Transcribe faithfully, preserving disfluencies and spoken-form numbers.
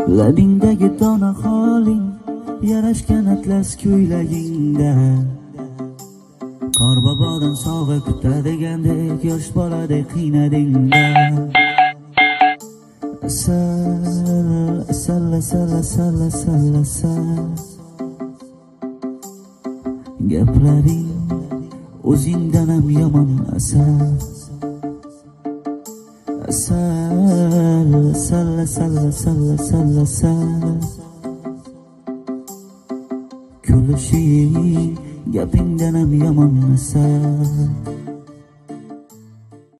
Labingdagi dona holing yarashgan atlas ko'ylagingda Qorbobodan sovg'a kutadigandek yosh boladek qiynadingda Asal, asal, asal, asal, asal, asal Gaplaring o'zingdan ham yomon asal Asal, asal, asal, asal, asal, asal Kulishing gapingdan ham yomon asal